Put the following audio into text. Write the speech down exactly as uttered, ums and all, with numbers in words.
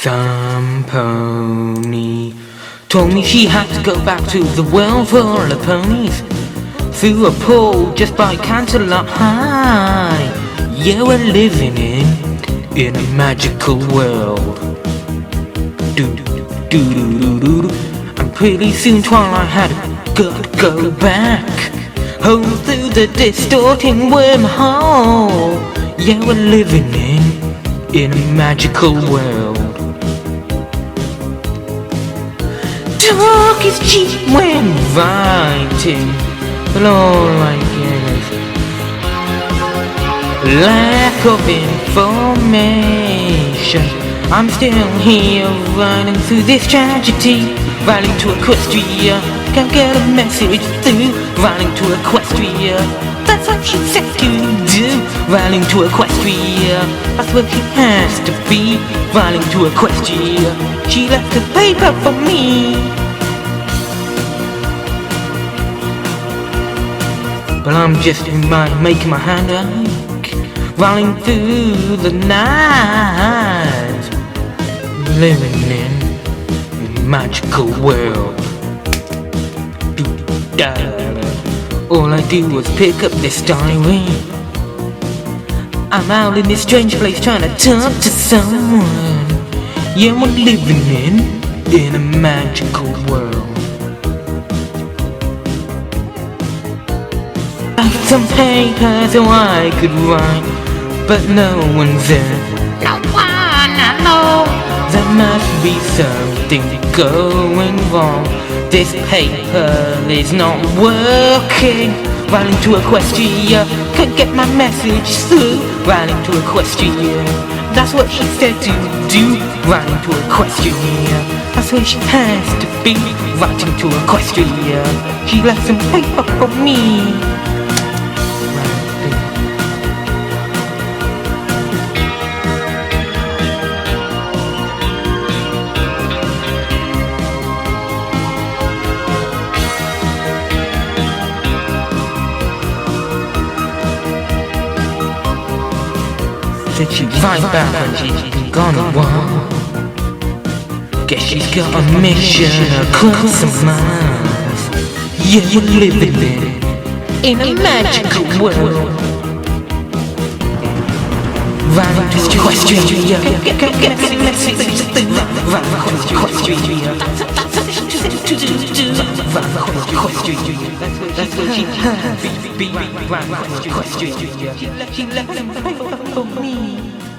Some pony told me she had to go back to the world full of ponies, through a pool just by Canterlot High. Yeah, we're living in in a magical world. Do do do do do do. And pretty soon Twilight had got to go back home through the distorting wormhole. Yeah, we're living in in a magical world. Talk is cheap when writing, but all I get is lack of information. I'm still here running through this tragedy, riding to Equestria, can't get a message through. Riding to Equestria, that's what she said to do. Riding to Equestria, that's where she has to be. Riding to Equestria, she left a paper for me. But I'm just in my, making my hand ache, riding through the night, living in a magical world. All I do is pick up this diary. I'm out in this strange place trying to talk to someone. Yeah, we're living in in a magical world. I got some paper so I could write, but no one's there. No one I know. There must be something going wrong. This paper is not working. Riding to Equestria, can't get my message through. Riding to Equestria, that's what she said to do. Riding to Equestria, that's where she has to be. Riding to Equestria, she left some paper for me. Said she'd fight back when she's been gone a while. Guess she's got a mission across the miles. Yeah, we're living in in a magical world. Riding to Equestria, get a message through. Riding to Equestria, that's where she has to be. Riding to Equestria, she left them paper for me.